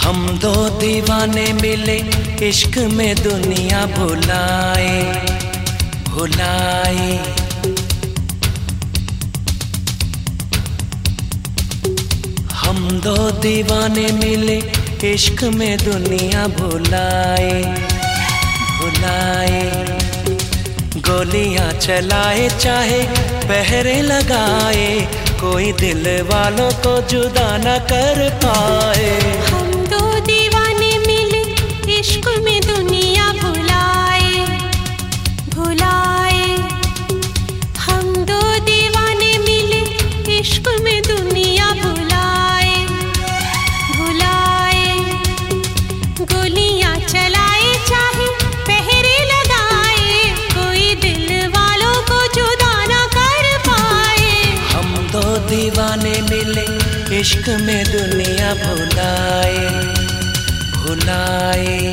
हम दो दीवाने मिले, इश्क में दुनिया भुलाए भुलाए। हम दो दीवाने मिले, इश्क में दुनिया भुलाए भुलाए। गोलियां चलाए चाहे पहरे लगाए, कोई दिल वालों को जुदा न कर पाए। हम दो दीवाने मिले, इश्क में दुनिया भुलाए भुलाए। हम दो दीवाने मिले, इश्क में दुनिया भुलाए भुलाए। गोलियां चलाए चाहे पहरे लगाए, कोई दिल वालों को जुदा न कर पाए। हम दो दीवाने मिले, इश्क में दुनिया भुलाए भुलाए।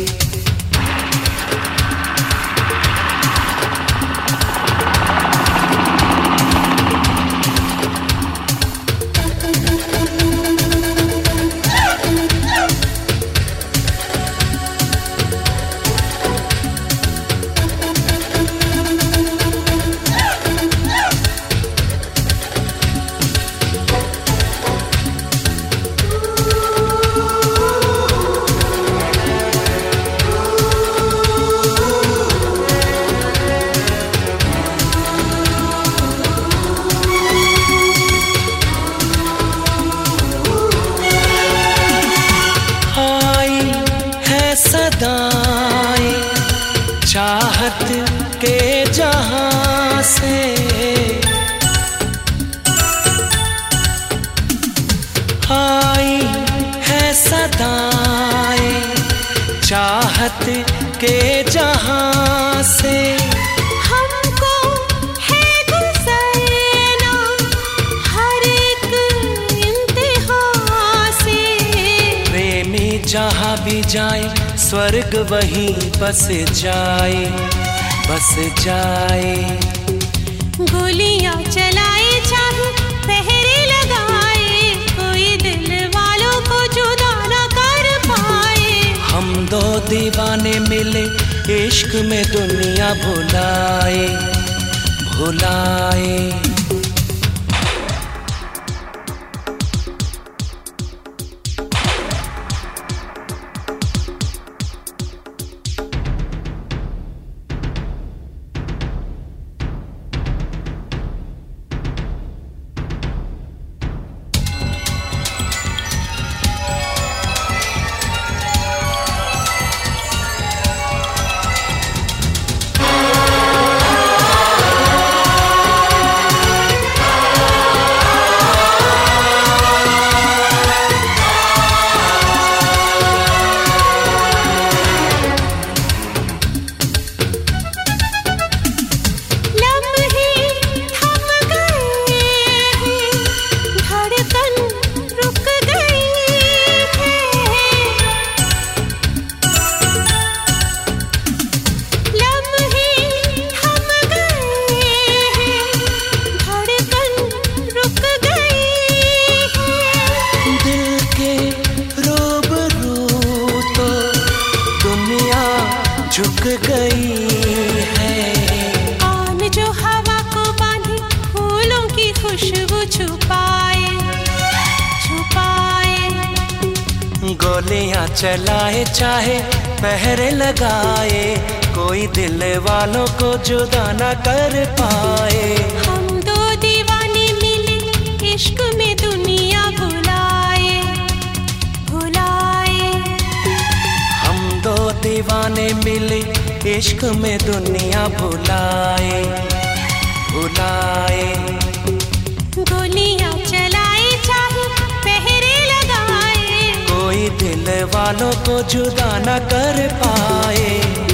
सदाएं चाहत के जहां से, आई है सदाएं चाहत के जहां से। हमको है गुज़रना हर एक इंतहा से, प्रेमी जहां भी जाए स्वर्ग वहीं बस जाए बस जाए। गोलियां चलाए चाहे पहरे लगाए, कोई दिल वालों को जुदा न कर पाए। हम दो दीवाने मिले, इश्क में दुनिया भुलाए भुलाए। झुक गई है, कौन जो हवा को बांधे फूलों की खुशबू छुपाए छुपाए। गोलियां चलाए चाहे पहरे लगाए, कोई दिल वालों को जुदा न कर पाए। हम दो दीवाने मिले, इश्क में दुनिया भुलाए भुलाए। हम दो दीवाने मिले, इश्क में दुनिया भुलाए भुलाए। गोलियां चलाए चाहे पहरे लगाए, कोई दिल वालों को जुदा न कर पाए।